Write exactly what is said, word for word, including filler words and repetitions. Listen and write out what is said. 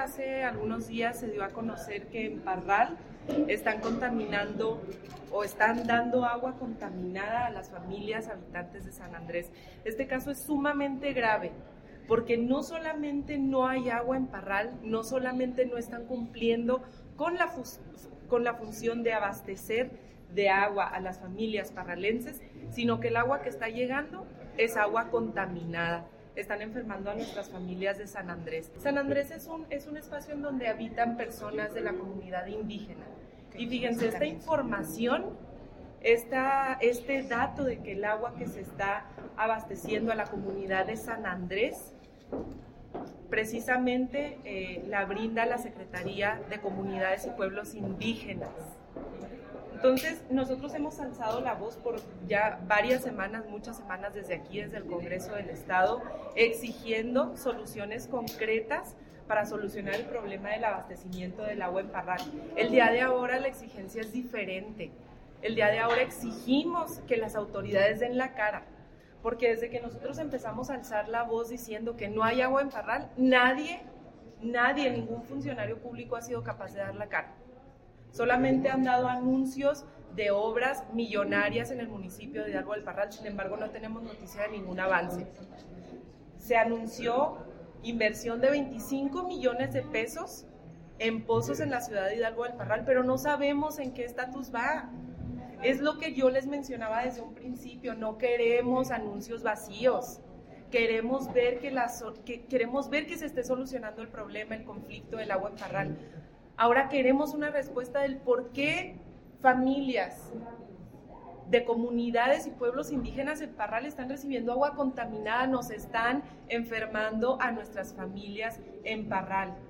hace algunos días se dio a conocer que en Parral están contaminando o están dando agua contaminada a las familias habitantes de San Andrés. Este caso es sumamente grave, porque no solamente no hay agua en Parral, no solamente no están cumpliendo con la, con la función de abastecer de agua a las familias parralenses, sino que el agua que está llegando es agua contaminada. Están enfermando a nuestras familias de San Andrés. San Andrés es un, es un espacio en donde habitan personas de la comunidad indígena. Y fíjense, esta información, esta, este dato de que el agua que se está abasteciendo a la comunidad de San Andrés, precisamente eh, la brinda la Secretaría de Comunidades y Pueblos Indígenas. Entonces, nosotros hemos alzado la voz por ya varias semanas, muchas semanas desde aquí, desde el Congreso del Estado, exigiendo soluciones concretas para solucionar el problema del abastecimiento del agua en Parral. El día de ahora la exigencia es diferente. El día de ahora exigimos que las autoridades den la cara, porque desde que nosotros empezamos a alzar la voz diciendo que no hay agua en Parral, nadie, nadie, ningún funcionario público ha sido capaz de dar la cara. Solamente han dado anuncios de obras millonarias en el municipio de Hidalgo del Parral, sin embargo no tenemos noticia de ningún avance. Se anunció inversión de veinticinco millones de pesos en pozos en la ciudad de Hidalgo del Parral, pero no sabemos en qué estatus va. Es lo que yo les mencionaba desde un principio, no queremos anuncios vacíos. Queremos ver que, la, que, queremos ver que se esté solucionando el problema, el conflicto del agua en Parral. Ahora queremos una respuesta del por qué familias de comunidades y pueblos indígenas en Parral están recibiendo agua contaminada, nos están enfermando a nuestras familias en Parral.